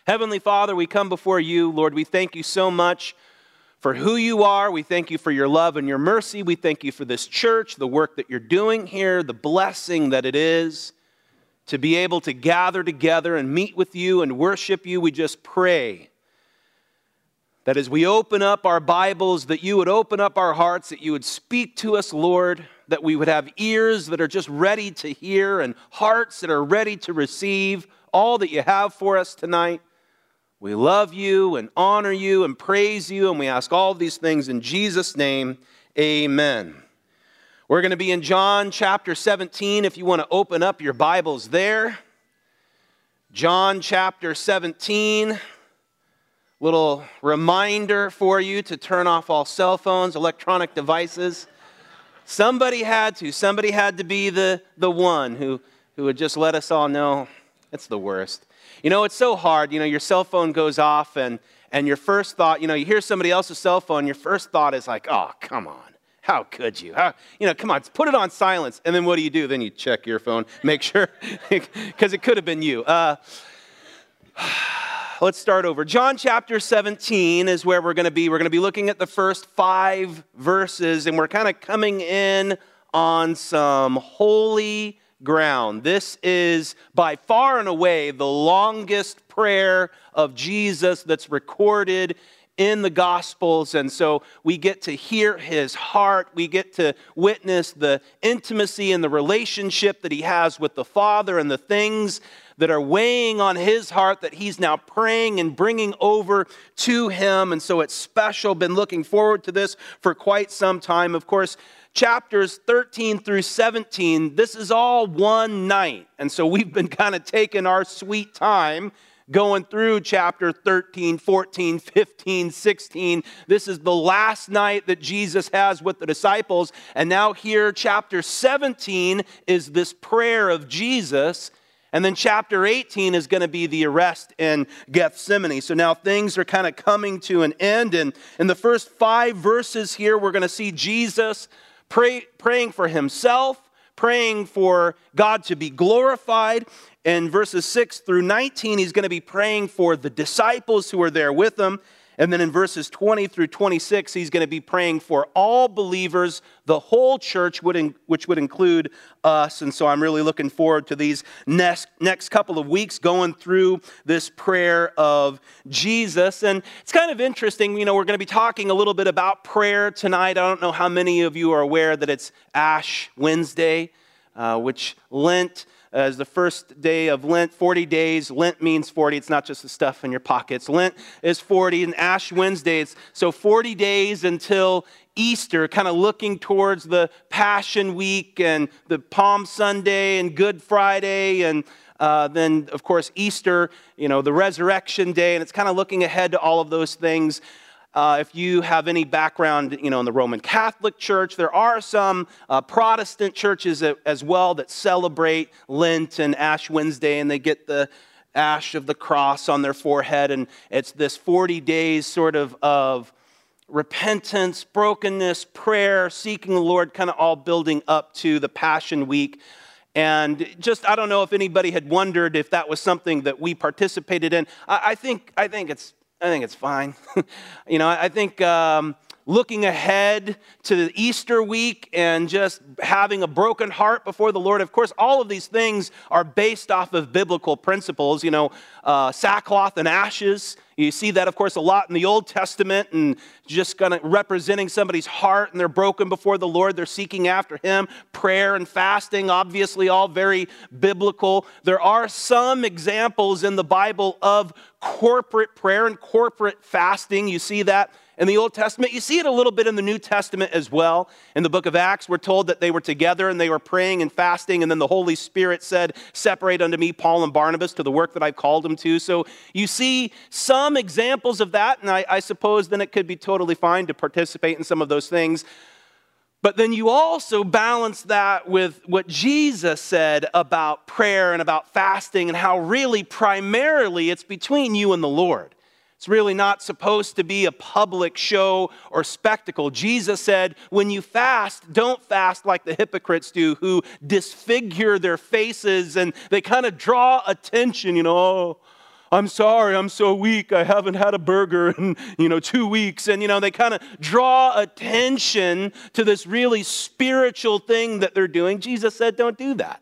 Heavenly Father, we come before you. Lord, we thank you so much for who you are. We thank you for your love and your mercy. We thank you for this church, the work that you're doing here, the blessing that it is to be able to gather together and meet with you and worship you. We just pray that as we open up our Bibles, that you would open up our hearts, that you would speak to us, Lord, that we would have ears that are just ready to hear and hearts that are ready to receive all that you have for us tonight. We love you and honor you and praise you, and we ask all these things in Jesus' name, amen. We're going to be in John chapter 17, if you want to open up your Bibles there. John chapter 17, little reminder for you to turn off all cell phones, electronic devices. Somebody had to be the one who would just let us all know it's the worst. You know, it's so hard. You know, your cell phone goes off and your first thought, you know, you hear somebody else's cell phone, your first thought is like, oh, come on. How could you? Come on, put it on silence. And then what do? Then you check your phone, make sure, because it could have been you. Let's start over. John chapter 17 is where we're going to be. We're going to be looking at the first 5 verses, and we're kind of coming in on some holy ground. This is by far and away the longest prayer of Jesus that's recorded in the Gospels, and so we get to hear his heart. We get to witness the intimacy and the relationship that he has with the Father and the things that are weighing on his heart that he's now praying and bringing over to him, and so it's special. Been looking forward to this for quite some time. Of course, chapters 13 through 17, this is all one night, and so we've been kind of taking our sweet time going through chapter 13, 14, 15, 16. This is the last night that Jesus has with the disciples. And now here, chapter 17 is this prayer of Jesus. And then chapter 18 is going to be the arrest in Gethsemane. So now things are kind of coming to an end. And in the first 5 verses here, we're going to see Jesus praying for himself, praying for God to be glorified. In verses 6 through 19, he's going to be praying for the disciples who are there with him. And then in verses 20 through 26, he's going to be praying for all believers, the whole church, which would include us. And so I'm really looking forward to these next couple of weeks going through this prayer of Jesus. And it's kind of interesting, you know, we're going to be talking a little bit about prayer tonight. I don't know how many of you are aware that it's Ash Wednesday, which Lent as the first day of Lent, 40 days. Lent means 40. It's not just the stuff in your pockets. Lent is 40, and Ash Wednesday, it's so 40 days until Easter, kind of looking towards the Passion Week and the Palm Sunday and Good Friday, and then, of course, Easter, you know, the Resurrection Day, and it's kind of looking ahead to all of those things. If you have any background, you know, in the Roman Catholic Church, there are some Protestant churches as well that celebrate Lent and Ash Wednesday, and they get the ash of the cross on their forehead, and it's this 40 days sort of repentance, brokenness, prayer, seeking the Lord, kind of all building up to the Passion Week. And just, I don't know if anybody had wondered if that was something that we participated in. I think it's fine. You know, I think looking ahead to the Easter week and just having a broken heart before the Lord. Of course, all of these things are based off of biblical principles, you know, sackcloth and ashes. You see that, of course, a lot in the Old Testament, and just kind of representing somebody's heart, and they're broken before the Lord. They're seeking after him. Prayer and fasting, obviously, all very biblical. There are some examples in the Bible of corporate prayer and corporate fasting. You see that in the Old Testament. You see it a little bit in the New Testament as well. In the book of Acts, we're told that they were together and they were praying and fasting, and then the Holy Spirit said, "Separate unto me Paul and Barnabas to the work that I've called them to." So you see some examples of that, and I suppose then it could be totally fine to participate in some of those things. But then you also balance that with what Jesus said about prayer and about fasting, and how really primarily it's between you and the Lord. It's really not supposed to be a public show or spectacle. Jesus said, when you fast, don't fast like the hypocrites do, who disfigure their faces and they kind of draw attention, you know, I'm sorry, I'm so weak. I haven't had a burger in, 2 weeks. And, they kind of draw attention to this really spiritual thing that they're doing. Jesus said, don't do that.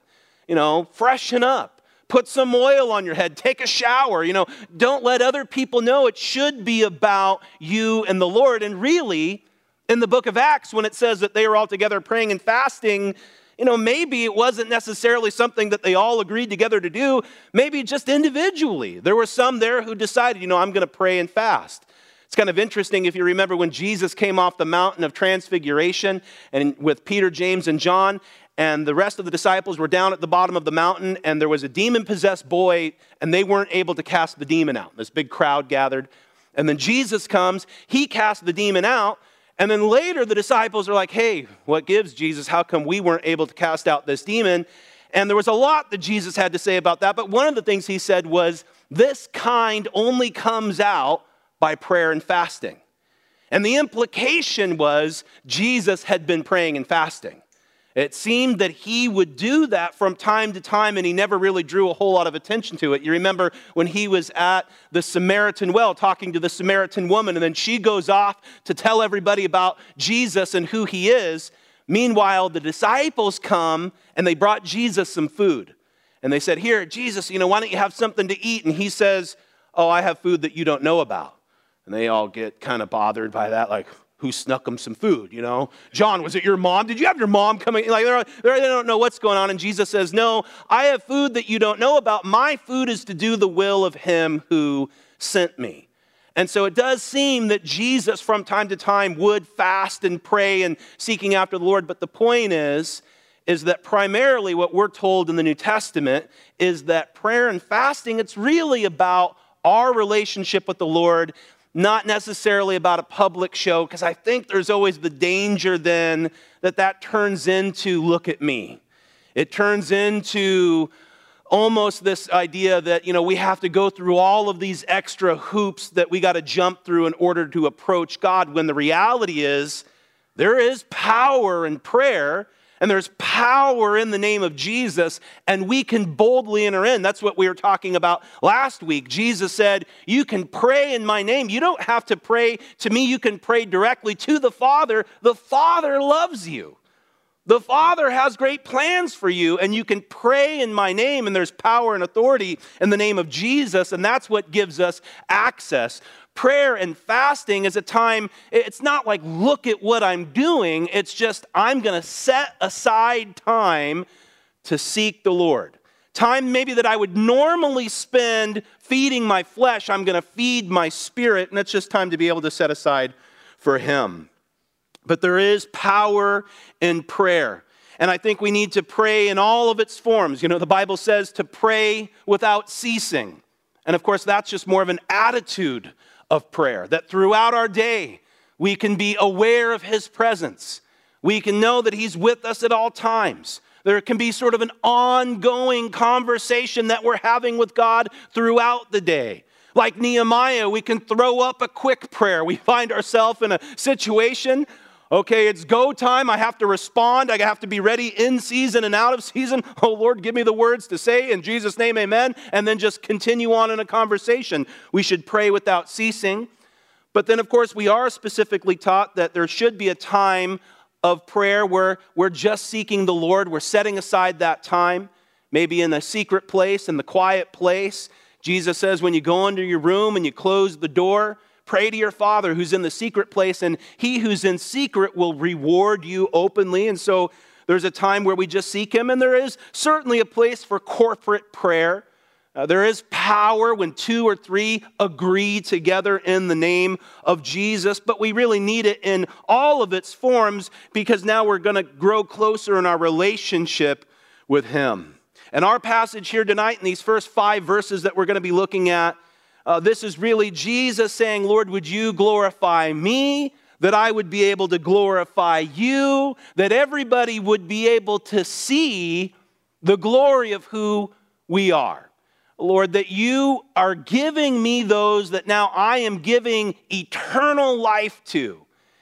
Freshen up. Put some oil on your head. Take a shower. Don't let other people know. It should be about you and the Lord. And really, in the book of Acts, when it says that they were all together praying and fasting, maybe it wasn't necessarily something that they all agreed together to do. Maybe just individually. There were some there who decided, I'm going to pray and fast. It's kind of interesting if you remember when Jesus came off the mountain of transfiguration and with Peter, James, and John, and the rest of the disciples were down at the bottom of the mountain, and there was a demon-possessed boy, and they weren't able to cast the demon out. This big crowd gathered. And then Jesus comes, he casts the demon out, and then later the disciples are like, hey, what gives, Jesus? How come we weren't able to cast out this demon? And there was a lot that Jesus had to say about that, but one of the things he said was, this kind only comes out by prayer and fasting. And the implication was Jesus had been praying and fasting. It seemed that he would do that from time to time, and he never really drew a whole lot of attention to it. You remember when he was at the Samaritan well talking to the Samaritan woman, and then she goes off to tell everybody about Jesus and who he is. Meanwhile, the disciples come, and they brought Jesus some food. And they said, here, Jesus, why don't you have something to eat? And he says, oh, I have food that you don't know about. And they all get kind of bothered by that, like, who snuck them some food, John, was it your mom? Did you have your mom coming? Like they don't know what's going on. And Jesus says, no, I have food that you don't know about. My food is to do the will of him who sent me. And so it does seem that Jesus from time to time would fast and pray and seeking after the Lord. But the point is that primarily what we're told in the New Testament is that prayer and fasting, it's really about our relationship with the Lord, not necessarily about a public show, because I think there's always the danger then that turns into, look at me. It turns into almost this idea that, we have to go through all of these extra hoops that we got to jump through in order to approach God, when the reality is there is power in prayer, and there's power in the name of Jesus, and we can boldly enter in. That's what we were talking about last week. Jesus said, you can pray in my name. You don't have to pray to me. You can pray directly to the Father. The Father loves you. The Father has great plans for you, and you can pray in my name, and there's power and authority in the name of Jesus, and that's what gives us access. Prayer and fasting is a time, it's not like, look at what I'm doing. It's just, I'm going to set aside time to seek the Lord. Time maybe that I would normally spend feeding my flesh, I'm going to feed my spirit, and it's just time to be able to set aside for him. But there is power in prayer. And I think we need to pray in all of its forms. The Bible says to pray without ceasing. And of course, that's just more of an attitude of prayer, that throughout our day, we can be aware of his presence. We can know that he's with us at all times. There can be sort of an ongoing conversation that we're having with God throughout the day. Like Nehemiah, we can throw up a quick prayer. We find ourselves in a situation, okay, it's go time. I have to respond. I have to be ready in season and out of season. Oh, Lord, give me the words to say. In Jesus' name, amen. And then just continue on in a conversation. We should pray without ceasing. But then, of course, we are specifically taught that there should be a time of prayer where we're just seeking the Lord. We're setting aside that time, maybe in a secret place, in the quiet place. Jesus says when you go into your room and you close the door, pray to your Father who's in the secret place, and he who's in secret will reward you openly. And so there's a time where we just seek him, and there is certainly a place for corporate prayer. There is power when 2 or 3 agree together in the name of Jesus, but we really need it in all of its forms because now we're going to grow closer in our relationship with him. And our passage here tonight in these first 5 verses that we're going to be looking at, this is really Jesus saying, Lord, would you glorify me, that I would be able to glorify you, that everybody would be able to see the glory of who we are. Lord, that you are giving me those that now I am giving eternal life to.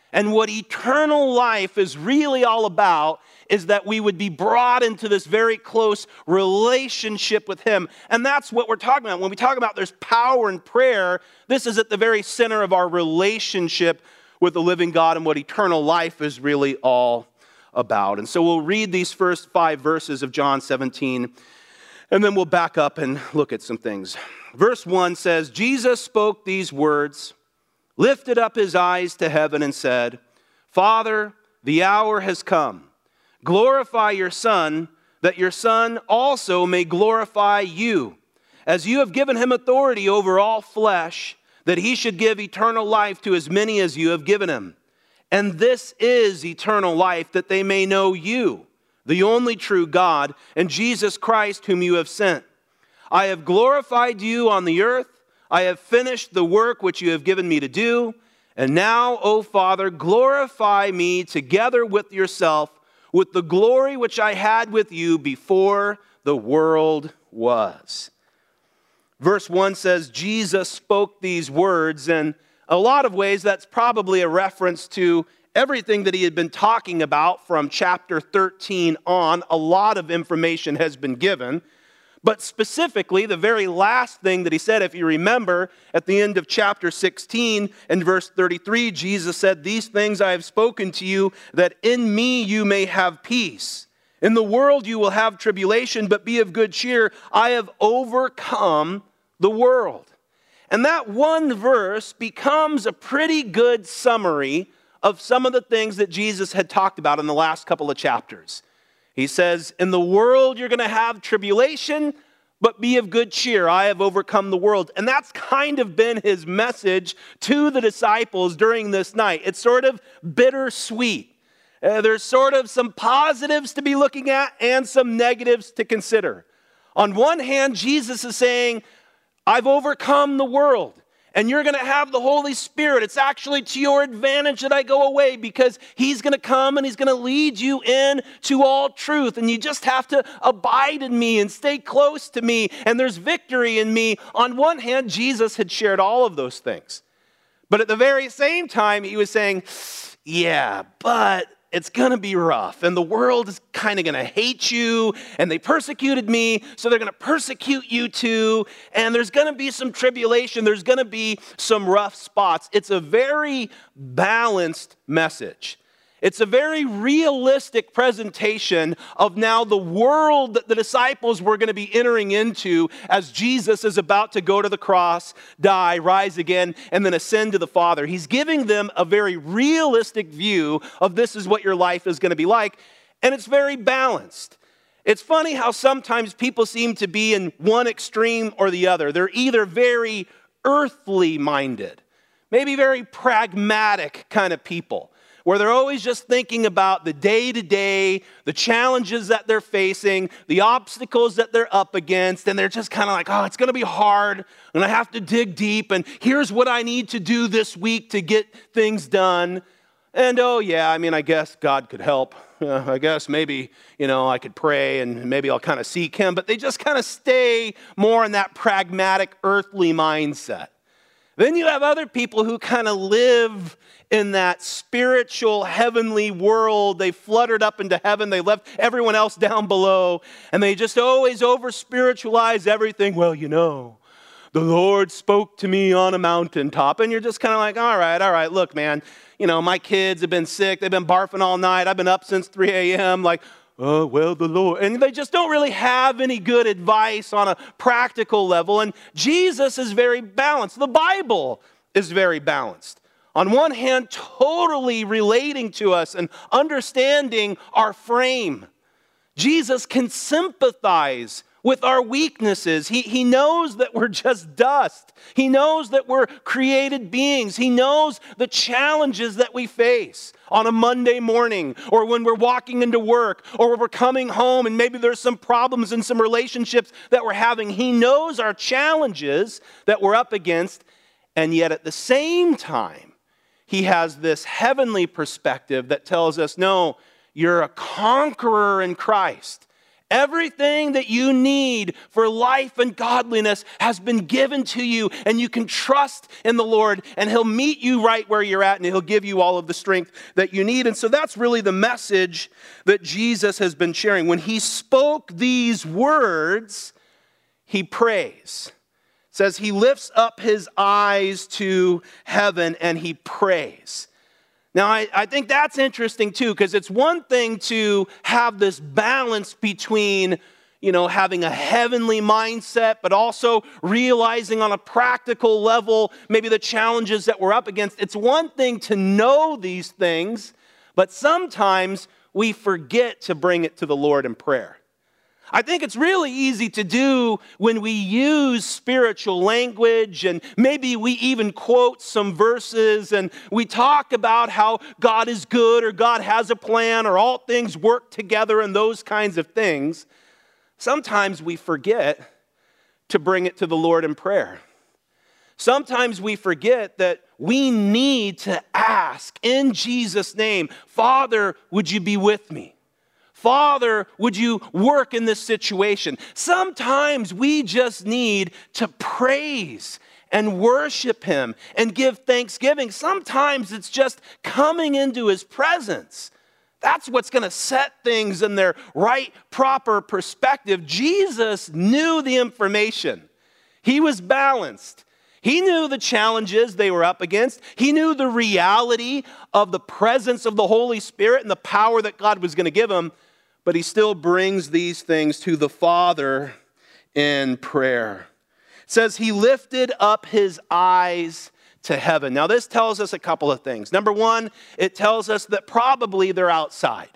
And what eternal life is really all about is that we would be brought into this very close relationship with him. And that's what we're talking about. When we talk about there's power in prayer, this is at the very center of our relationship with the living God and what eternal life is really all about. And so we'll read these first 5 verses of John 17, and then we'll back up and look at some things. Verse 1 says, Jesus spoke these words, lifted up his eyes to heaven and said, Father, the hour has come. Glorify your Son, that your Son also may glorify you, as you have given him authority over all flesh, that he should give eternal life to as many as you have given him. And this is eternal life, that they may know you, the only true God, and Jesus Christ whom you have sent. I have glorified you on the earth. I have finished the work which you have given me to do. And now, O Father, glorify me together with yourself, with the glory which I had with you before the world was. Verse 1 says, Jesus spoke these words, and a lot of ways that's probably a reference to everything that he had been talking about from chapter 13 on. A lot of information has been given. But specifically, the very last thing that he said, if you remember, at the end of chapter 16 and verse 33, Jesus said, these things I have spoken to you, that in me you may have peace. In the world you will have tribulation, but be of good cheer. I have overcome the world. And that one verse becomes a pretty good summary of some of the things that Jesus had talked about in the last couple of chapters. He says, in the world you're going to have tribulation, but be of good cheer. I have overcome the world. And that's kind of been his message to the disciples during this night. It's sort of bittersweet. There's sort of some positives to be looking at and some negatives to consider. On one hand, Jesus is saying, I've overcome the world. And you're going to have the Holy Spirit. It's actually to your advantage that I go away, because he's going to come and he's going to lead you in to all truth. And you just have to abide in me and stay close to me. And there's victory in me. On one hand, Jesus had shared all of those things. But at the very same time, he was saying, yeah, but it's going to be rough, and the world is kind of going to hate you, and they persecuted me, so they're going to persecute you too, and there's going to be some tribulation, there's going to be some rough spots. It's a very balanced message. It's a very realistic presentation of now the world that the disciples were going to be entering into as Jesus is about to go to the cross, die, rise again, and then ascend to the Father. He's giving them a very realistic view of this is what your life is going to be like, and it's very balanced. It's funny how sometimes people seem to be in one extreme or the other. They're either very earthly minded, maybe very pragmatic kind of people, where they're always just thinking about the day-to-day, the challenges that they're facing, the obstacles that they're up against, and they're just kind of like, oh, it's going to be hard, and I have to dig deep, and here's what I need to do this week to get things done. And oh yeah, I mean, I guess God could help. I guess maybe, I could pray, and maybe I'll kind of seek him. But they just kind of stay more in that pragmatic, earthly mindset. Then you have other people who kind of live in that spiritual, heavenly world. They fluttered up into heaven. They left everyone else down below. And they just always over-spiritualize everything. Well, the Lord spoke to me on a mountaintop. And you're just kind of like, all right, look, man. My kids have been sick. They've been barfing all night. I've been up since 3 a.m. Like, oh, well, the Lord. And they just don't really have any good advice on a practical level. And Jesus is very balanced. The Bible is very balanced. On one hand, totally relating to us and understanding our frame. Jesus can sympathize with our weaknesses. He knows that we're just dust. He knows that we're created beings. He knows the challenges that we face on a Monday morning, or when we're walking into work, or when we're coming home and maybe there's some problems in some relationships that we're having. He knows our challenges that we're up against, and yet at the same time, he has this heavenly perspective that tells us, no, you're a conqueror in Christ. Everything that you need for life and godliness has been given to you, and you can trust in the Lord, and He'll meet you right where you're at, and He'll give you all of the strength that you need. And so that's really the message that Jesus has been sharing. When He spoke these words, He prays. It says He lifts up His eyes to heaven and He prays. Now, I think that's interesting too, because it's one thing to have this balance between, having a heavenly mindset, but also realizing on a practical level, maybe the challenges that we're up against. It's one thing to know these things, but sometimes we forget to bring it to the Lord in prayer. I think it's really easy to do when we use spiritual language, and maybe we even quote some verses and we talk about how God is good or God has a plan or all things work together and those kinds of things. Sometimes we forget to bring it to the Lord in prayer. Sometimes we forget that we need to ask in Jesus' name, Father, would you be with me? Father, would you work in this situation? Sometimes we just need to praise and worship Him and give thanksgiving. Sometimes it's just coming into His presence. That's what's going to set things in their right, proper perspective. Jesus knew the information. He was balanced. He knew the challenges they were up against. He knew the reality of the presence of the Holy Spirit and the power that God was going to give him. But he still brings these things to the Father in prayer. It says he lifted up his eyes to heaven. Now this tells us a couple of things. Number one, it tells us that probably they're outside.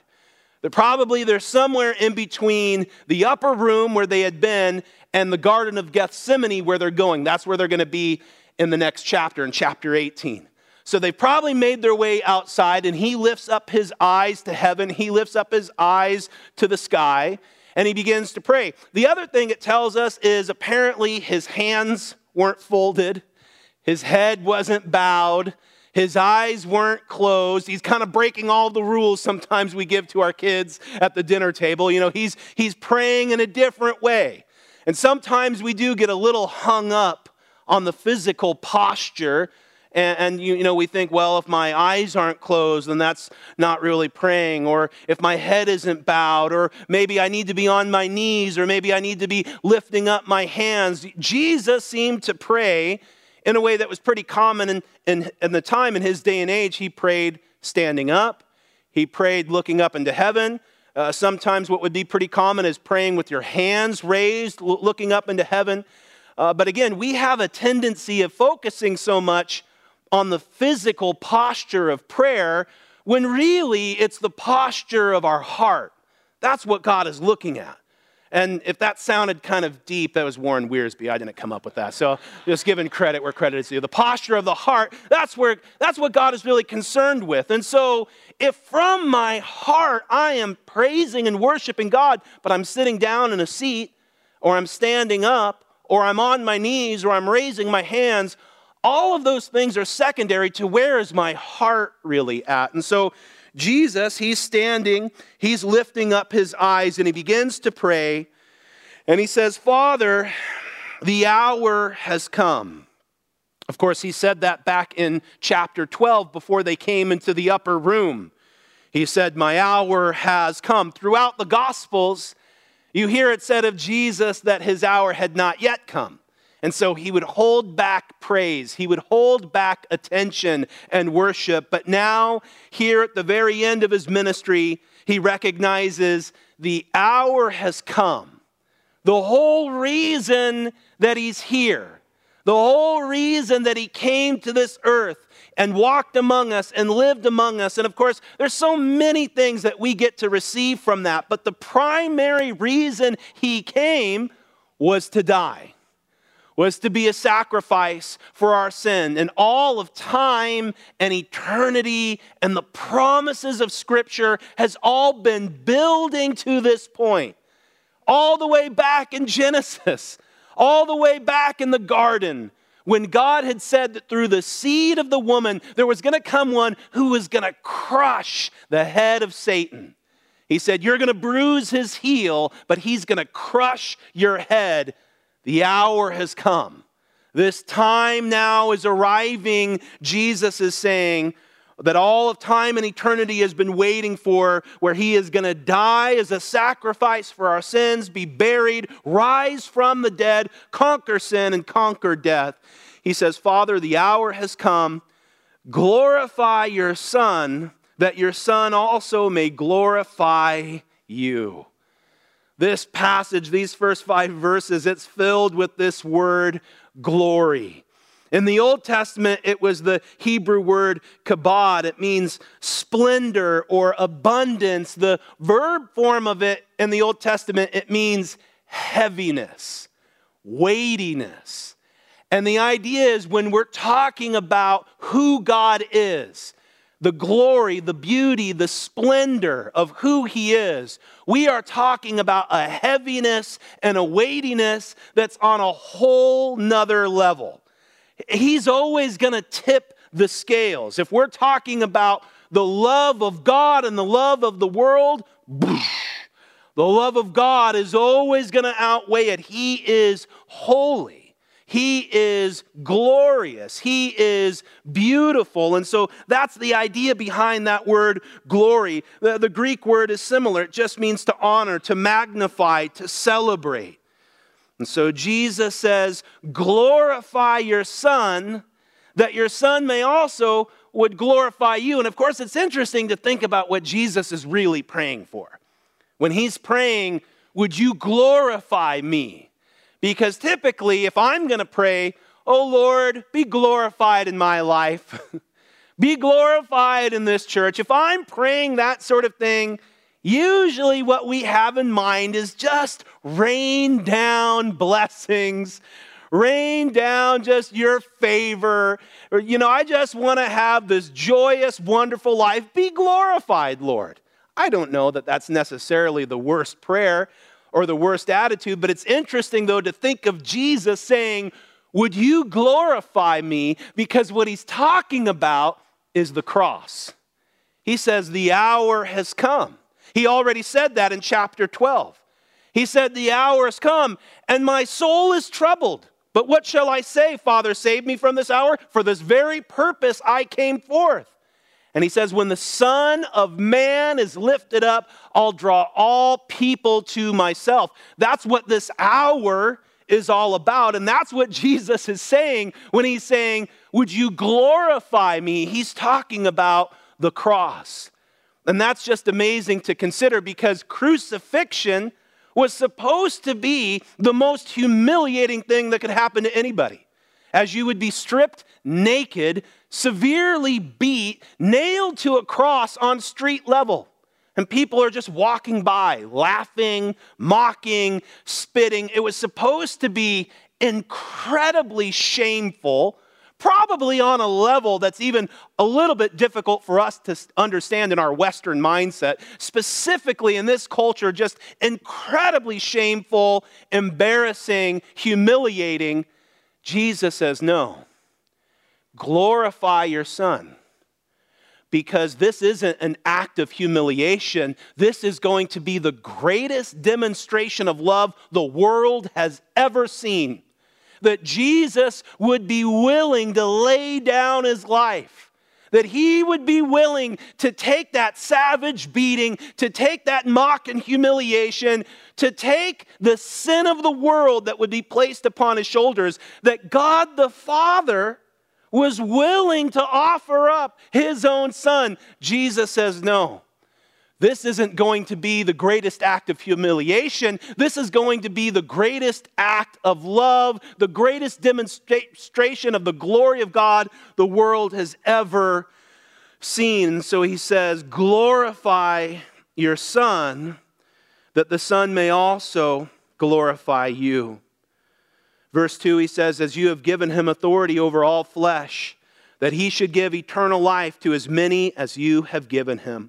That they're somewhere in between the upper room where they had been and the Garden of Gethsemane where they're going. That's where they're going to be in the next chapter, in chapter 18. So they probably made their way outside, and he lifts up his eyes to heaven. He lifts up his eyes to the sky, and he begins to pray. The other thing it tells us is apparently his hands weren't folded. His head wasn't bowed. His eyes weren't closed. He's kind of breaking all the rules sometimes we give to our kids at the dinner table. He's praying in a different way. And sometimes we do get a little hung up on the physical posture. And we think, well, if my eyes aren't closed, then that's not really praying. Or if my head isn't bowed, or maybe I need to be on my knees, or maybe I need to be lifting up my hands. Jesus seemed to pray in a way that was pretty common in the time, in his day and age. He prayed standing up. He prayed looking up into heaven. Sometimes what would be pretty common is praying with your hands raised, looking up into heaven. But again, we have a tendency of focusing so much on the physical posture of prayer, when really it's the posture of our heart. That's what God is looking at. And if that sounded kind of deep, that was Warren Wiersbe. I didn't come up with that. So just giving credit where credit is due. The posture of the heart, that's what God is really concerned with. And so if from my heart I am praising and worshiping God, but I'm sitting down in a seat, or I'm standing up, or I'm on my knees, or I'm raising my hands, all of those things are secondary to where is my heart really at. And so Jesus, he's standing, he's lifting up his eyes, and he begins to pray. And he says, Father, the hour has come. Of course, he said that back in chapter 12 before they came into the upper room. He said, my hour has come. Throughout the Gospels, you hear it said of Jesus that his hour had not yet come. And so he would hold back praise. He would hold back attention and worship. But now, here at the very end of his ministry, he recognizes the hour has come. The whole reason that he's here, the whole reason that he came to this earth and walked among us and lived among us. And of course, there's so many things that we get to receive from that. But the primary reason he came was to die. Was to be a sacrifice for our sin. And all of time and eternity and the promises of Scripture has all been building to this point. All the way back in Genesis, all the way back in the garden, when God had said that through the seed of the woman, there was going to come one who was going to crush the head of Satan. He said, you're going to bruise his heel, but he's going to crush your head. The hour has come. This time now is arriving, Jesus is saying, that all of time and eternity has been waiting for, where he is going to die as a sacrifice for our sins, be buried, rise from the dead, conquer sin and conquer death. He says, Father, the hour has come. Glorify your Son, that your Son also may glorify you. This passage, these first 5 verses, it's filled with this word, glory. In the Old Testament, it was the Hebrew word kabod. It means splendor or abundance. The verb form of it in the Old Testament, it means heaviness, weightiness. And the idea is when we're talking about who God is, the glory, the beauty, the splendor of who he is, we are talking about a heaviness and a weightiness that's on a whole nother level. He's always going to tip the scales. If we're talking about the love of God and the love of the world, the love of God is always going to outweigh it. He is holy. He is glorious. He is beautiful. And so that's the idea behind that word glory. The Greek word is similar. It just means to honor, to magnify, to celebrate. And so Jesus says, glorify your Son, that your Son may also would glorify you. And of course, it's interesting to think about what Jesus is really praying for. When he's praying, would you glorify me? Because typically, if I'm going to pray, oh Lord, be glorified in my life. Be glorified in this church. If I'm praying that sort of thing, usually what we have in mind is just rain down blessings, rain down just your favor. Or, I just want to have this joyous, wonderful life. Be glorified, Lord. I don't know that that's necessarily the worst prayer or the worst attitude, but it's interesting, though, to think of Jesus saying, would you glorify me? Because what he's talking about is the cross. He says, the hour has come. He already said that in chapter 12. He said, the hour has come, and my soul is troubled. But what shall I say? Father, save me from this hour. For this very purpose I came forth. And he says, when the Son of Man is lifted up, I'll draw all people to myself. That's what this hour is all about. And that's what Jesus is saying when he's saying, would you glorify me? He's talking about the cross. And that's just amazing to consider, because crucifixion was supposed to be the most humiliating thing that could happen to anybody. As you would be stripped naked, severely beat, nailed to a cross on street level. And people are just walking by, laughing, mocking, spitting. It was supposed to be incredibly shameful, probably on a level that's even a little bit difficult for us to understand in our Western mindset. Specifically in this culture, just incredibly shameful, embarrassing, humiliating. Jesus says, no, glorify your Son. Because this isn't an act of humiliation. This is going to be the greatest demonstration of love the world has ever seen. That Jesus would be willing to lay down his life. That he would be willing to take that savage beating, to take that mock and humiliation, to take the sin of the world that would be placed upon his shoulders. That God the Father was willing to offer up his own Son. Jesus says, no, this isn't going to be the greatest act of humiliation. This is going to be the greatest act of love, the greatest demonstration of the glory of God the world has ever seen. So he says, glorify your Son, that the Son may also glorify you. Verse 2, he says, as you have given him authority over all flesh, that he should give eternal life to as many as you have given him.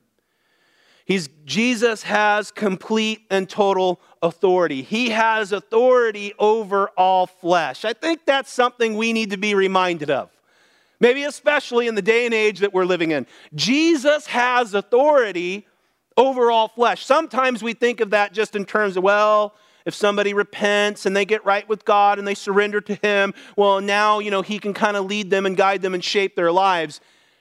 Jesus has complete and total authority. He has authority over all flesh. I think that's something we need to be reminded of. Maybe especially in the day and age that we're living in. Jesus has authority over all flesh. Sometimes we think of that just in terms of, well, if somebody repents and they get right with God and they surrender to him, well, now, he can kind of lead them and guide them and shape their lives.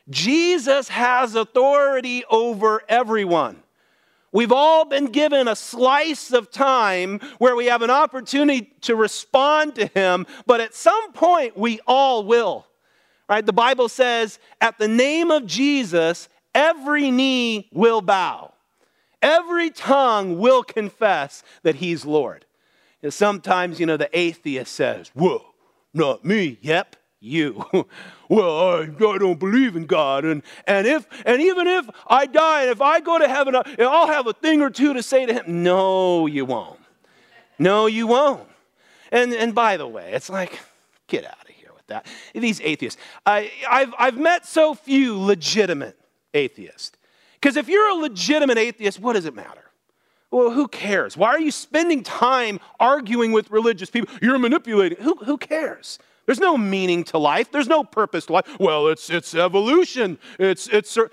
Jesus has authority over everyone. We've all been given a slice of time where we have an opportunity to respond to him, but at some point we all will. Right? The Bible says, at the name of Jesus, every knee will bow. Every tongue will confess that he's Lord. And sometimes, the atheist says, whoa, not me. Yep, you. Well, I don't believe in God. And even if I die and if I go to heaven, I'll have a thing or two to say to him. No, you won't. No, you won't. And by the way, it's like, get out of here with that. These atheists. I've met so few legitimate atheists. Because if you're a legitimate atheist, what does it matter? Well, who cares? Why are you spending time arguing with religious people? You're manipulating. Who cares? There's no meaning to life. There's no purpose to life. Well, it's evolution. It's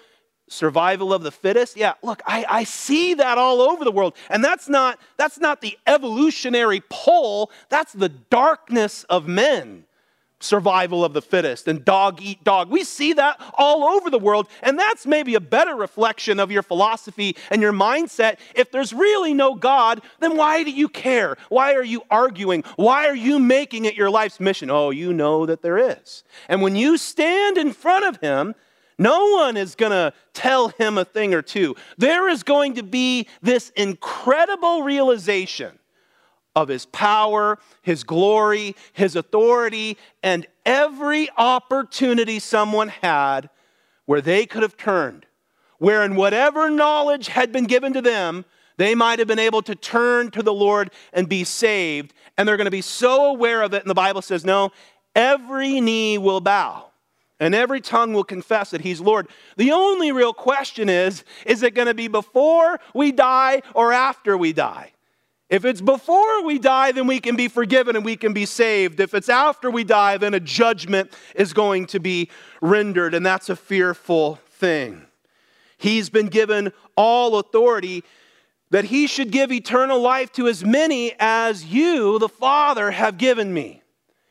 survival of the fittest. Yeah, look, I see that all over the world. And that's not the evolutionary pull. That's the darkness of men. Survival of the fittest and dog eat dog. We see that all over the world, and that's maybe a better reflection of your philosophy and your mindset. If there's really no God, then why do you care? Why are you arguing? Why are you making it your life's mission? Oh, you know that there is. And when you stand in front of him, no one is going to tell him a thing or two. There is going to be this incredible realization of his power, his glory, his authority, and every opportunity someone had where they could have turned, where in whatever knowledge had been given to them, they might have been able to turn to the Lord and be saved, and they're going to be so aware of it, and the Bible says, no, every knee will bow, and every tongue will confess that he's Lord. The only real question is it going to be before we die or after we die? If it's before we die, then we can be forgiven and we can be saved. If it's after we die, then a judgment is going to be rendered, and that's a fearful thing. He's been given all authority that he should give eternal life to as many as you, the Father, have given me.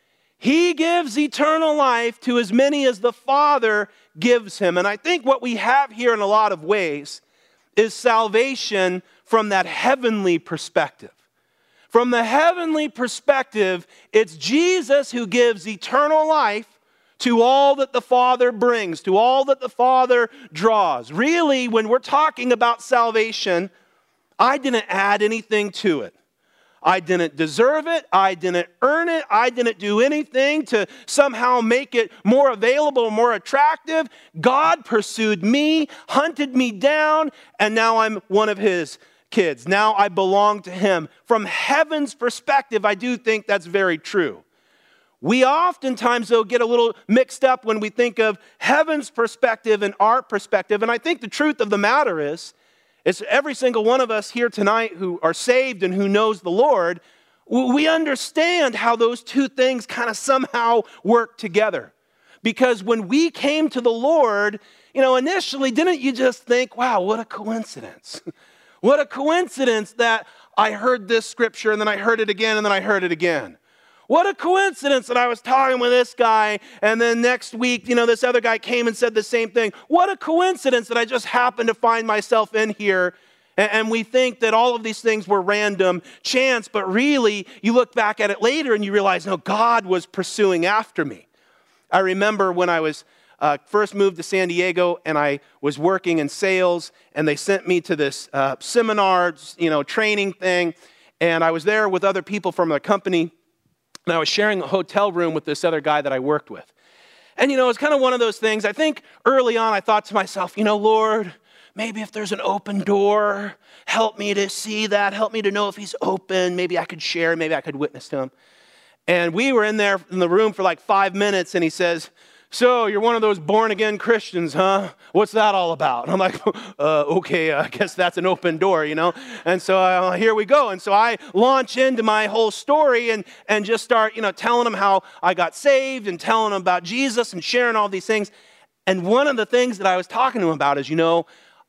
He gives eternal life to as many as the Father gives him. And I think what we have here in a lot of ways is salvation from that heavenly perspective. From the heavenly perspective, it's Jesus who gives eternal life to all that the Father brings, to all that the Father draws. Really, when we're talking about salvation, I didn't add anything to it. I didn't deserve it. I didn't earn it. I didn't do anything to somehow make it more available, more attractive. God pursued me, hunted me down, and now I'm one of his kids. Now I belong to him. From heaven's perspective, I do think that's very true. We oftentimes, though, get a little mixed up when we think of heaven's perspective and our perspective. And I think the truth of the matter is every single one of us here tonight who are saved and who knows the Lord, we understand how those two things kind of somehow work together. Because when we came to the Lord, initially, didn't you just think, wow, what a coincidence. What a coincidence that I heard this scripture and then I heard it again and then I heard it again. What a coincidence that I was talking with this guy and then next week, this other guy came and said the same thing. What a coincidence that I just happened to find myself in here. And we think that all of these things were random chance, but really you look back at it later and you realize, no, God was pursuing after me. I remember when I was first moved to San Diego and I was working in sales and they sent me to this seminar, training thing. And I was there with other people from the company and I was sharing a hotel room with this other guy that I worked with. And, it's kind of one of those things. I think early on I thought to myself, Lord, maybe if there's an open door, help me to see that. Help me to know if he's open. Maybe I could share. Maybe I could witness to him. And we were in the room for like 5 minutes and he says, so you're one of those born-again Christians, huh? What's that all about? And I'm like, okay, I guess that's an open door, And so here we go. And so I launch into my whole story and just start, telling them how I got saved and telling them about Jesus and sharing all these things. And one of the things that I was talking to him about is,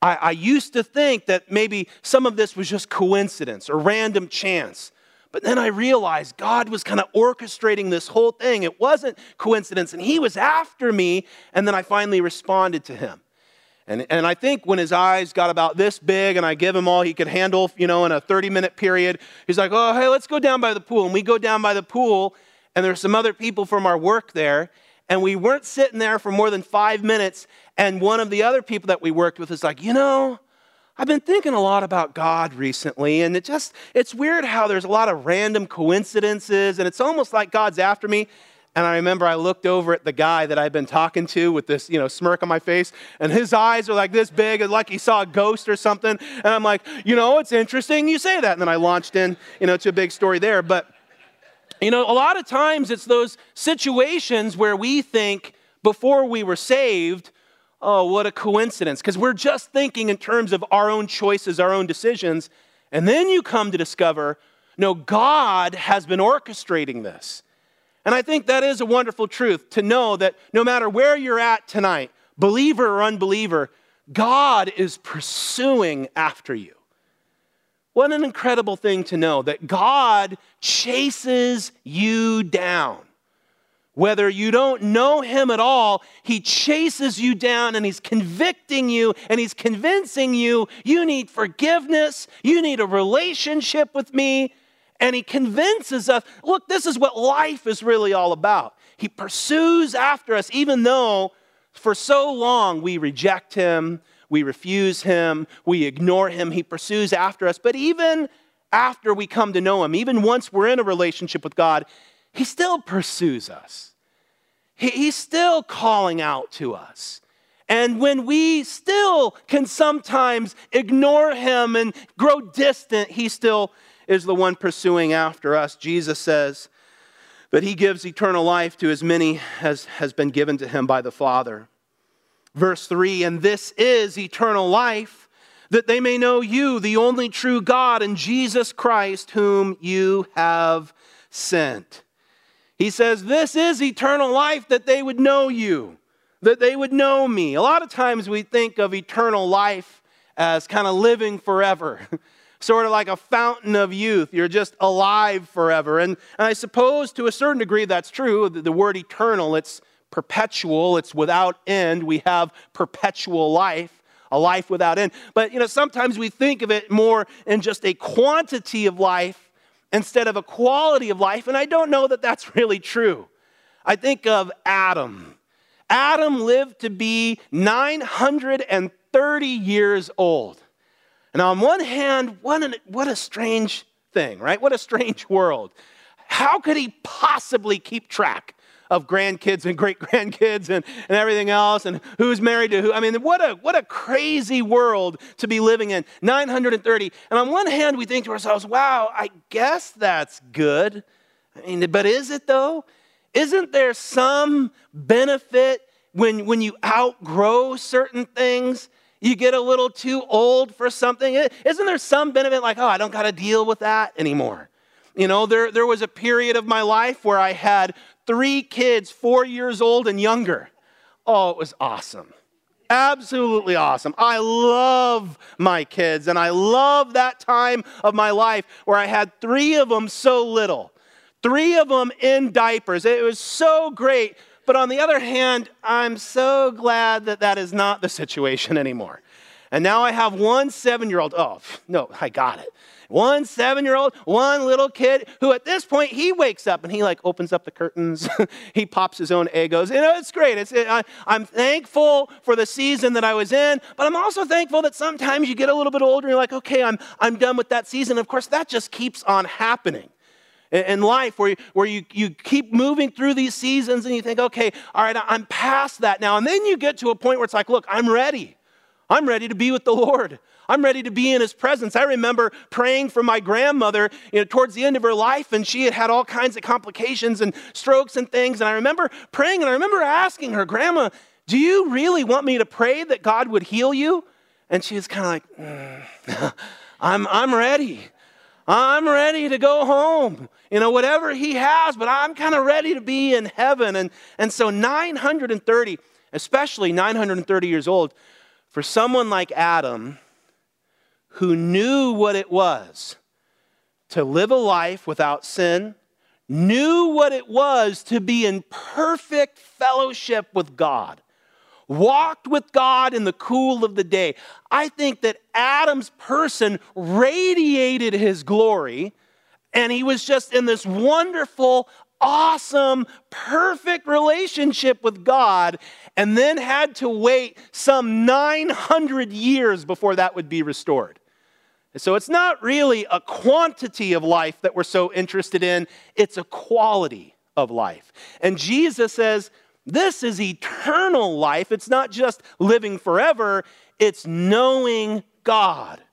I used to think that maybe some of this was just coincidence or random chance. But then I realized God was kind of orchestrating this whole thing. It wasn't coincidence, and he was after me, and then I finally responded to him. And I think when his eyes got about this big and I give him all he could handle, in a 30-minute period, he's like, oh, hey, let's go down by the pool. And we go down by the pool, and there's some other people from our work there, and we weren't sitting there for more than 5 minutes, and one of the other people that we worked with is like, I've been thinking a lot about God recently, and it's weird how there's a lot of random coincidences, and it's almost like God's after me. And I remember I looked over at the guy that I'd been talking to with this, smirk on my face, and his eyes are like this big, like he saw a ghost or something. And I'm like, it's interesting you say that. And then I launched in, to a big story there. But, a lot of times it's those situations where we think before we were saved, oh, what a coincidence, because we're just thinking in terms of our own choices, our own decisions. And then you come to discover, no, God has been orchestrating this. And I think that is a wonderful truth, to know that no matter where you're at tonight, believer or unbeliever, God is pursuing after you. What an incredible thing to know, that God chases you down. Whether you don't know him at all, he chases you down and he's convicting you and he's convincing you, you need forgiveness, you need a relationship with me. And he convinces us, look, this is what life is really all about. He pursues after us, even though for so long we reject him, we refuse him, we ignore him. He pursues after us. But even after we come to know him, even once we're in a relationship with God, he still pursues us. He's still calling out to us. And when we still can sometimes ignore him and grow distant, he still is the one pursuing after us. Jesus says that he gives eternal life to as many as has been given to him by the Father. Verse 3, and this is eternal life, that they may know you, the only true God, and Jesus Christ, whom you have sent. He says, this is eternal life, that they would know you, that they would know me. A lot of times we think of eternal life as kind of living forever. Sort of like a fountain of youth. You're just alive forever. And I suppose to a certain degree that's true. The word eternal, it's perpetual. It's without end. We have perpetual life, a life without end. But, sometimes we think of it more in just a quantity of life instead of a quality of life. And I don't know that that's really true. I think of Adam. Adam lived to be 930 years old. And on one hand, what a strange thing, right? What a strange world. How could he possibly keep track of grandkids and great-grandkids and everything else, and who's married to who? I mean, what a crazy world to be living in, 930. And on one hand, we think to ourselves, wow, I guess that's good. I mean, but is it though? Isn't there some benefit when you outgrow certain things? You get a little too old for something. Isn't there some benefit like, oh, I don't got to deal with that anymore? There was a period of my life where I had 3 kids, 4 years old and younger. Oh, it was awesome. Absolutely awesome. I love my kids, and I love that time of my life where I had 3 of them so little. 3 of them in diapers. It was so great. But on the other hand, I'm so glad that is not the situation anymore. And now I have one 7-year-old. Oh, no, I got it. One 7-year-old, one little kid who at this point, he wakes up and he opens up the curtains. He pops his own Eggos. It's great. I'm thankful for the season that I was in, but I'm also thankful that sometimes you get a little bit older and you're like, okay, I'm done with that season. Of course, that just keeps on happening in life, where you keep moving through these seasons and you think, okay, all right, I'm past that now. And then you get to a point where it's like, look, I'm ready. I'm ready to be with the Lord. I'm ready to be in his presence. I remember praying for my grandmother, towards the end of her life, and she had all kinds of complications and strokes and things. And I remember praying, and I remember asking her, Grandma, do you really want me to pray that God would heal you? And she was kind of like, I'm ready. I'm ready to go home, whatever he has, but I'm kind of ready to be in heaven. And so 930, especially 930 years old, For someone like Adam, who knew what it was to live a life without sin, knew what it was to be in perfect fellowship with God, walked with God in the cool of the day. I think that Adam's person radiated his glory, and he was just in this wonderful, awesome, perfect relationship with God, and then had to wait some 900 years before that would be restored. So it's not really a quantity of life that we're so interested in, it's a quality of life. And Jesus says, this is eternal life. It's not just living forever, it's knowing God.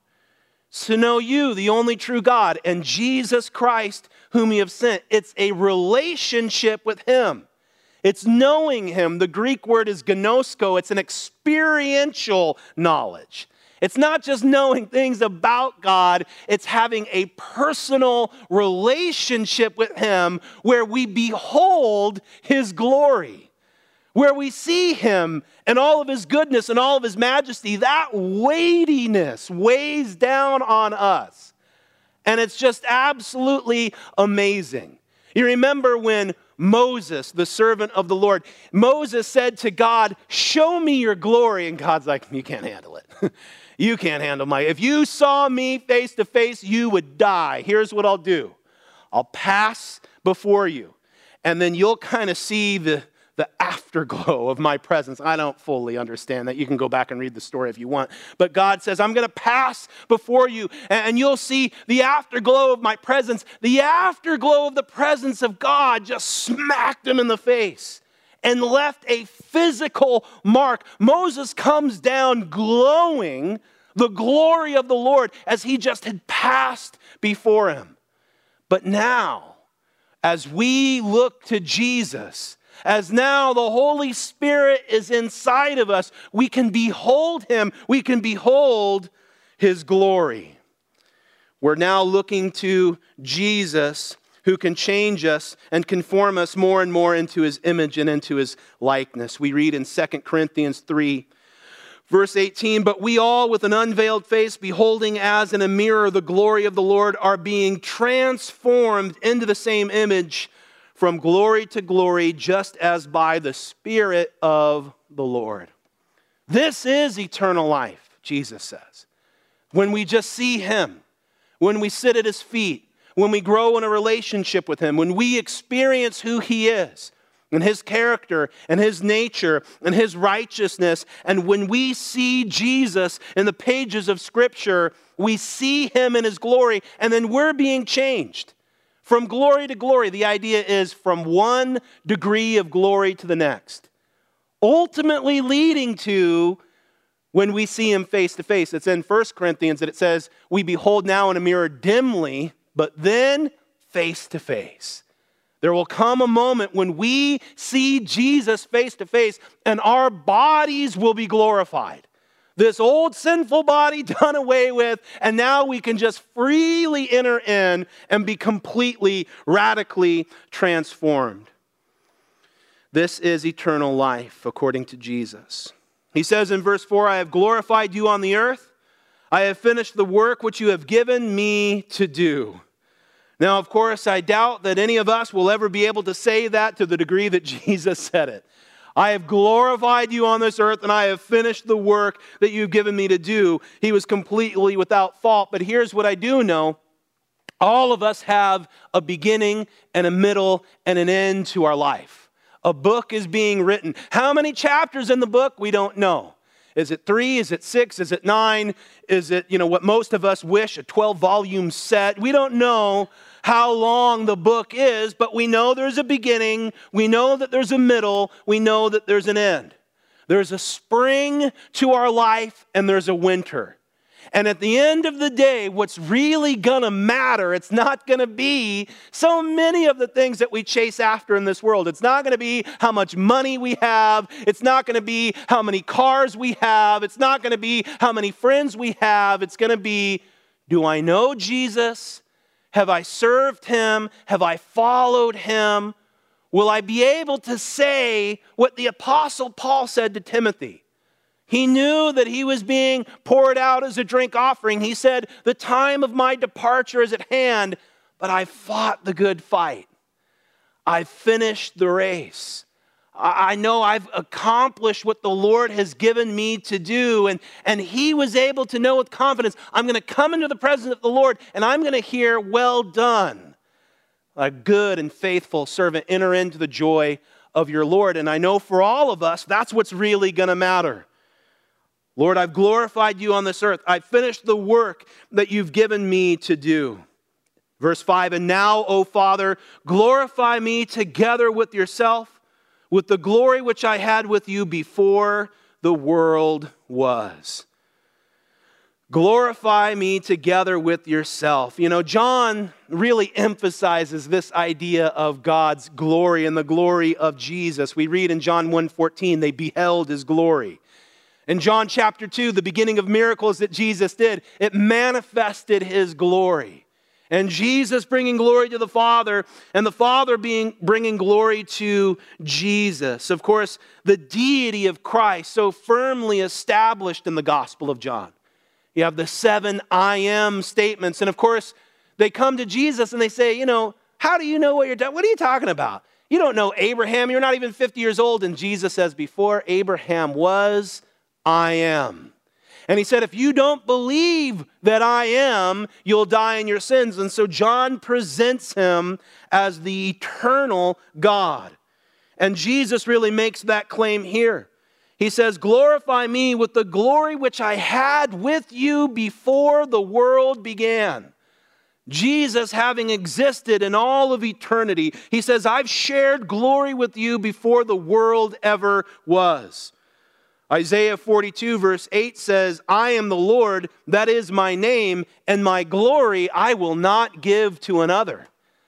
To know you, the only true God, and Jesus Christ, whom you have sent. It's a relationship with him. It's knowing him. The Greek word is gnosko. It's an experiential knowledge. It's not just knowing things about God, it's having a personal relationship with him where we behold his glory, where we see him and all of his goodness and all of his majesty. That weightiness weighs down on us. And it's just absolutely amazing. You remember when Moses, the servant of the Lord, Moses said to God, show me your glory. And God's like, you can't handle it. You can't handle if you saw me face to face, you would die. Here's what I'll do. I'll pass before you. And then you'll kind of see the afterglow of my presence. I don't fully understand that. You can go back and read the story if you want. But God says, I'm going to pass before you, and you'll see the afterglow of my presence. The afterglow of the presence of God just smacked him in the face and left a physical mark. Moses comes down glowing the glory of the Lord as he just had passed before him. But now, as we look to Jesus, as now the Holy Spirit is inside of us, we can behold him. We can behold his glory. We're now looking to Jesus, who can change us and conform us more and more into his image and into his likeness. We read in 2 Corinthians 3, verse 18, but we all with an unveiled face, beholding as in a mirror the glory of the Lord, are being transformed into the same image from glory to glory, just as by the Spirit of the Lord. This is eternal life, Jesus says. When we just see him, when we sit at his feet, when we grow in a relationship with him, when we experience who he is and his character and his nature and his righteousness, and when we see Jesus in the pages of Scripture, we see him in his glory, and then we're being changed. From glory to glory, the idea is from one degree of glory to the next, ultimately leading to when we see him face to face. It's in 1 Corinthians that it says, we behold now in a mirror dimly, but then face to face. There will come a moment when we see Jesus face to face and our bodies will be glorified. This old sinful body done away with, and now we can just freely enter in and be completely, radically transformed. This is eternal life according to Jesus. He says in verse 4, I have glorified you on the earth. I have finished the work which you have given me to do. Now, of course, I doubt that any of us will ever be able to say that to the degree that Jesus said it. I have glorified you on this earth, and I have finished the work that you've given me to do. He was completely without fault. But here's what I do know. All of us have a beginning and a middle and an end to our life. A book is being written. How many chapters in the book? We don't know. Is it 3? Is it 6? Is it 9? Is it, what most of us wish, a 12-volume set? We don't know how long the book is, but we know there's a beginning. We know that there's a middle. We know that there's an end. There's a spring to our life, and there's a winter. And at the end of the day, what's really going to matter, it's not going to be so many of the things that we chase after in this world. It's not going to be how much money we have. It's not going to be how many cars we have. It's not going to be how many friends we have. It's going to be, do I know Jesus? Have I served him? Have I followed him? Will I be able to say what the Apostle Paul said to Timothy? He knew that he was being poured out as a drink offering. He said, the time of my departure is at hand, but I fought the good fight. I finished the race. I know I've accomplished what the Lord has given me to do. And he was able to know with confidence, I'm going to come into the presence of the Lord and I'm going to hear, well done, a good and faithful servant, enter into the joy of your Lord. And I know for all of us, that's what's really going to matter. Lord, I've glorified you on this earth. I've finished the work that you've given me to do. Verse 5, and now, O Father, glorify me together with yourself, with the glory which I had with you before the world was. Glorify me together with yourself. You know, John really emphasizes this idea of God's glory and the glory of Jesus. We read in John 1:14, they beheld his glory. In John chapter 2, the beginning of miracles that Jesus did, it manifested his glory. And Jesus bringing glory to the Father, and the Father bringing glory to Jesus. Of course, the deity of Christ so firmly established in the Gospel of John. You have the 7 I am statements. And of course, they come to Jesus and they say, you know, how do you know what you're doing? What are you talking about? You don't know Abraham. You're not even 50 years old. And Jesus says, before Abraham was, I am. And he said, if you don't believe that I am, you'll die in your sins. And so John presents him as the eternal God. And Jesus really makes that claim here. He says, glorify me with the glory which I had with you before the world began. Jesus, having existed in all of eternity, he says, I've shared glory with you before the world ever was. Isaiah 42 verse 8 says, I am the Lord, that is my name, and my glory I will not give to another.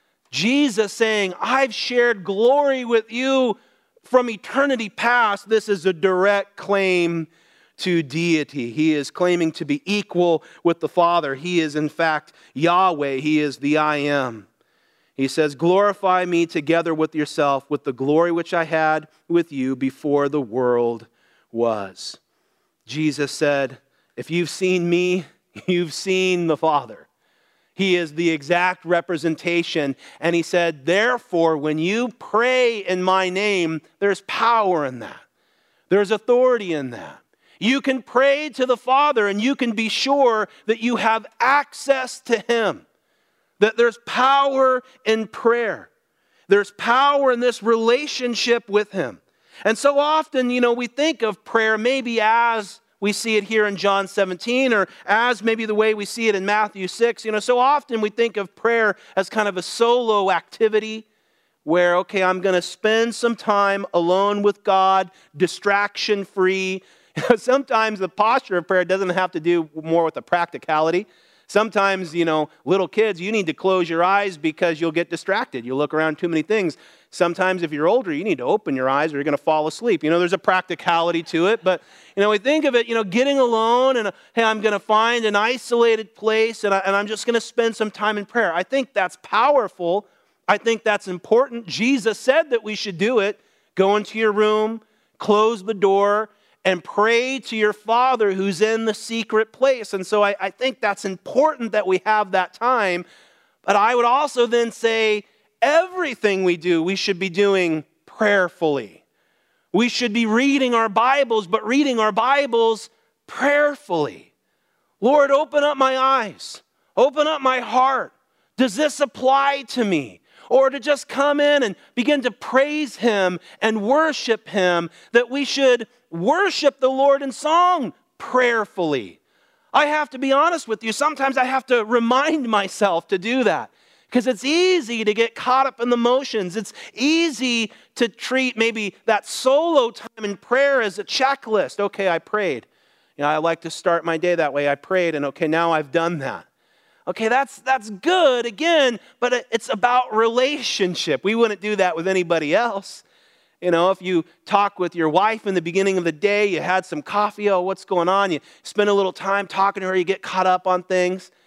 Jesus saying, I've shared glory with you from eternity past. This is a direct claim to deity. He is claiming to be equal with the Father. He is in fact Yahweh. He is the I am. He says, glorify me together with yourself, with the glory which I had with you before the world was. Jesus said, if you've seen me, you've seen the Father. He is the exact representation. And he said, therefore, when you pray in my name, there's power in that. There's authority in that. You can pray to the Father and you can be sure that you have access to him. That there's power in prayer. There's power in this relationship with him. And so often, you know, we think of prayer maybe as we see it here in John 17 or as maybe the way we see it in Matthew 6. You know, so often we think of prayer as kind of a solo activity where, okay, I'm going to spend some time alone with God, distraction-free. Sometimes the posture of prayer doesn't have to do more with the practicality. Sometimes, you know, little kids, you need to close your eyes because you'll get distracted. You'll look around too many things. Sometimes if you're older, you need to open your eyes or you're going to fall asleep. You know, there's a practicality to it. But, you know, we think of it, you know, getting alone and, hey, I'm going to find an isolated place and I'm just going to spend some time in prayer. I think that's powerful. I think that's important. Jesus said that we should do it. Go into your room, close the door, and pray to your Father who's in the secret place. And so I think that's important that we have that time. But I would also then say everything we do, we should be doing prayerfully. We should be reading our Bibles, but reading our Bibles prayerfully. Lord, open up my eyes. Open up my heart. Does this apply to me? Or to just come in and begin to praise him and worship him, that we should worship the Lord in song prayerfully. I have to be honest with you. Sometimes I have to remind myself to do that because it's easy to get caught up in the motions. It's easy to treat maybe that solo time in prayer as a checklist. Okay, I prayed. You know, I like to start my day that way. I prayed and okay, now I've done that. Okay, that's good again, but it's about relationship. We wouldn't do that with anybody else. You know, if you talk with your wife in the beginning of the day, you had some coffee, oh, what's going on? You spend a little time talking to her, you get caught up on things.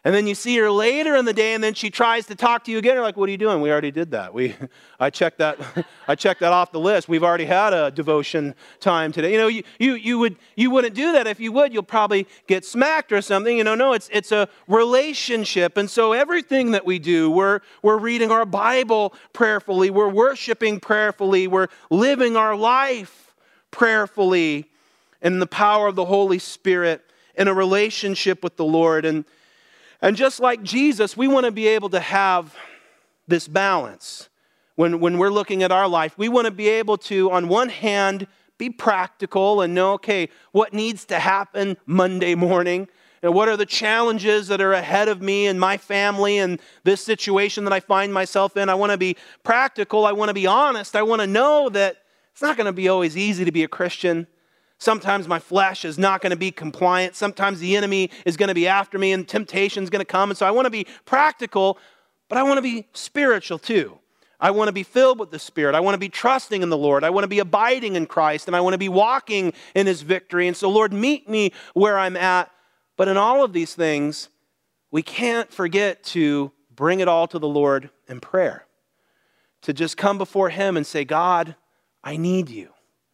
And then you see her later in the day, and then she tries to talk to you again. You're like, what are you doing? We already did that. I checked that off the list. We've already had a devotion time today. You wouldn't do that. If you would, you'll probably get smacked or something. No, it's a relationship. And so everything that we do, we're reading our Bible prayerfully. We're worshiping prayerfully. We're living our life prayerfully in the power of the Holy Spirit in a relationship with the Lord. And just like Jesus, we want to be able to have this balance. When we're looking at our life, we want to be able to, on one hand, be practical and know, okay, what needs to happen Monday morning? And what are the challenges that are ahead of me and my family and this situation that I find myself in? I want to be practical. I want to be honest. I want to know that it's not going to be always easy to be a Christian. Sometimes my flesh is not going to be compliant. Sometimes the enemy is going to be after me and temptation is going to come. And so I want to be practical, but I want to be spiritual too. I want to be filled with the Spirit. I want to be trusting in the Lord. I want to be abiding in Christ, and I want to be walking in His victory. And so, Lord, meet me where I'm at. But in all of these things, we can't forget to bring it all to the Lord in prayer. To just come before Him and say, God, I need you.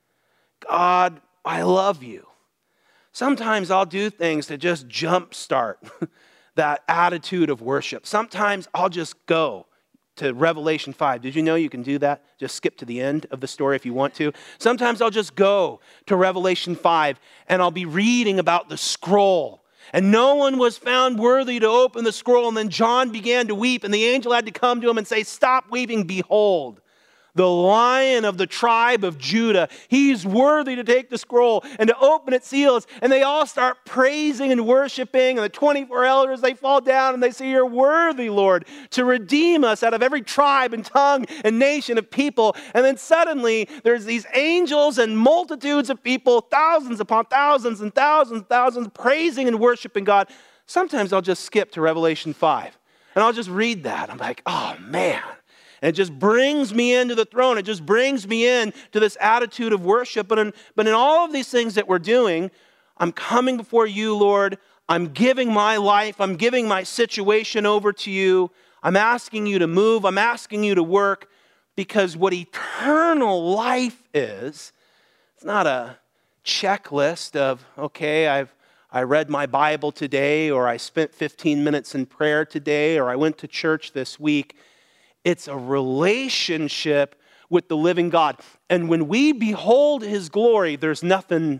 God, I love you. Sometimes I'll do things to just jumpstart that attitude of worship. Sometimes I'll just go to Revelation 5. Did you know you can do that? Just skip to the end of the story if you want to. Sometimes I'll just go to Revelation 5 and I'll be reading about the scroll. And no one was found worthy to open the scroll. And then John began to weep, and the angel had to come to him and say, stop weeping, behold, the Lion of the tribe of Judah. He's worthy to take the scroll and to open its seals. And they all start praising and worshiping. And the 24 elders, they fall down and they say, you're worthy, Lord, to redeem us out of every tribe and tongue and nation of people. And then suddenly there's these angels and multitudes of people, thousands upon thousands and thousands, praising and worshiping God. Sometimes I'll just skip to Revelation 5 and I'll just read that. I'm like, oh man. And it just brings me into the throne. It just brings me in to this attitude of worship. But in all of these things that we're doing, I'm coming before you, Lord. I'm giving my life. I'm giving my situation over to you. I'm asking you to move. I'm asking you to work. Because what eternal life is, it's not a checklist of, okay, I read my Bible today, or I spent 15 minutes in prayer today, or I went to church this week. It's a relationship with the living God. And when we behold His glory, there's nothing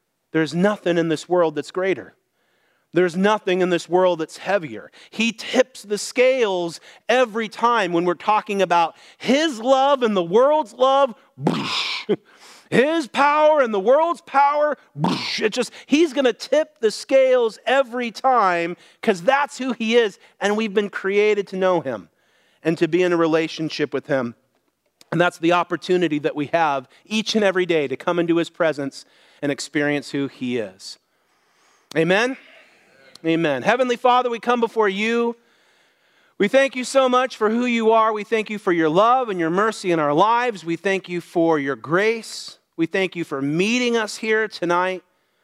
in this world that's greater. There's nothing in this world that's heavier. He tips the scales every time when we're talking about His love and the world's love. His power and the world's power. He's going to tip the scales every time because that's who He is. And we've been created to know Him and to be in a relationship with Him. And that's the opportunity that we have each and every day to come into His presence and experience who He is. Amen? Amen. Heavenly Father, we come before you. We thank you so much for who you are. We thank you for your love and your mercy in our lives. We thank you for your grace. We thank you for meeting us here tonight.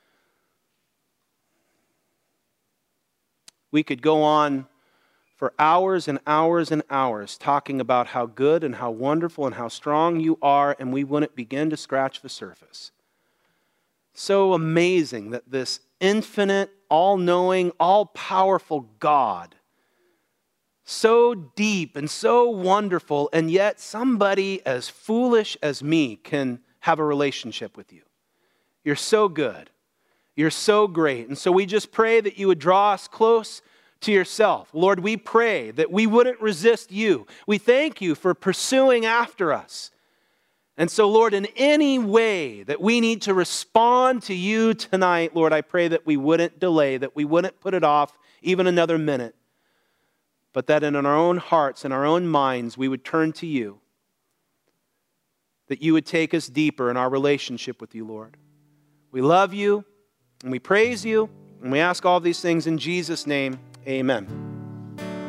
We could go on for hours and hours and hours talking about how good and how wonderful and how strong you are, and we wouldn't begin to scratch the surface. So amazing that this infinite, all-knowing, all-powerful God, so deep and so wonderful, and yet somebody as foolish as me can have a relationship with you. You're so good. You're so great. And so we just pray that you would draw us close to yourself. Lord, we pray that we wouldn't resist you. We thank you for pursuing after us. And so, Lord, in any way that we need to respond to you tonight, Lord, I pray that we wouldn't delay, that we wouldn't put it off even another minute, but that in our own hearts and our own minds, we would turn to you, that you would take us deeper in our relationship with you, Lord. We love you, and we praise you, and we ask all these things in Jesus' name. Amen.